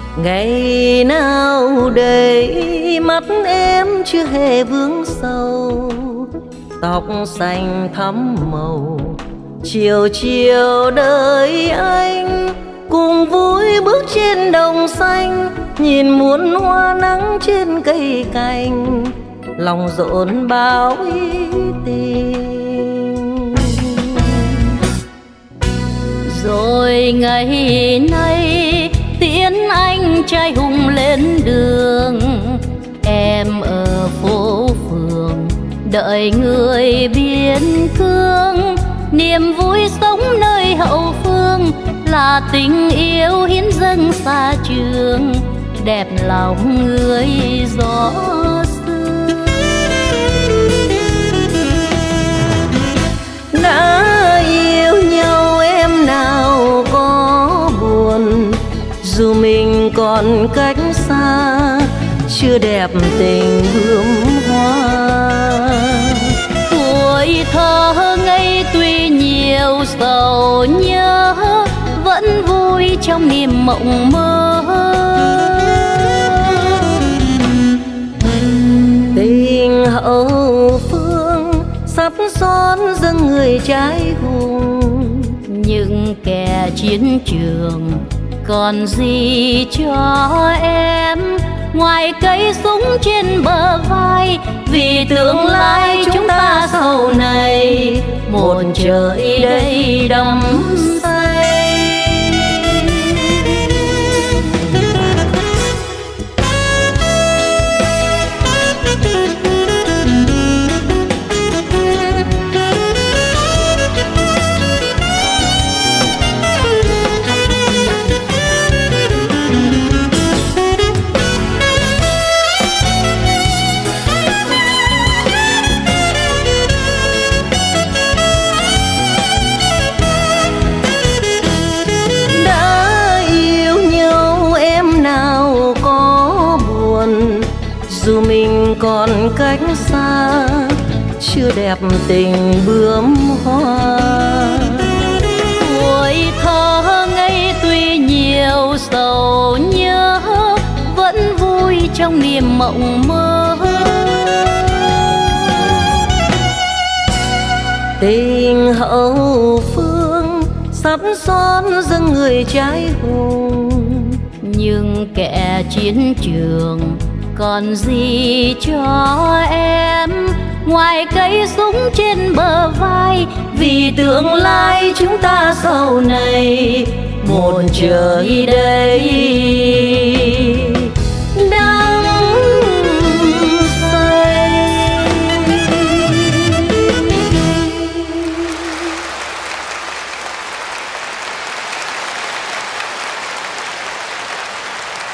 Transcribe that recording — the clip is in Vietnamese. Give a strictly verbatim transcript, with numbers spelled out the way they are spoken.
Ngày nào đây mắt em chưa hề vướng sâu, tóc xanh thắm màu, chiều chiều đợi anh cùng vui bước trên đồng xanh, nhìn muôn hoa nắng trên cây cành, lòng rộn bao ý tình. Rồi ngày nay tiễn anh trai hùng lên đường, em ở phố phường đợi người biên cương. Niềm vui sống nơi hậu phương là tình yêu hiến dâng xa trường, đẹp lòng người gió xưa. Đã yêu nhau em nào có buồn, dù mình còn cách xa chưa đẹp tình bướm hoa. Tuổi thơ ngây tuy nhiều sầu nhớ, vẫn vui trong niềm mộng mơ. Tình hậu phương sắp son dâng người trai hùng, nhưng kẻ chiến trường còn gì cho em ngoài cây súng trên bờ vai. Vì tương lai chúng ta sau này một trời đầy đắm say. Dù mình còn cách xa chưa đẹp tình bướm hoa. Tuổi thơ ngây tuy nhiều sầu nhớ, vẫn vui trong niềm mộng mơ. Tình hậu phương sắp son dâng người trai hùng, nhưng kẻ chiến trường còn gì cho em ngoài cây súng trên bờ vai. Vì tương lai chúng ta sau này một trời đầy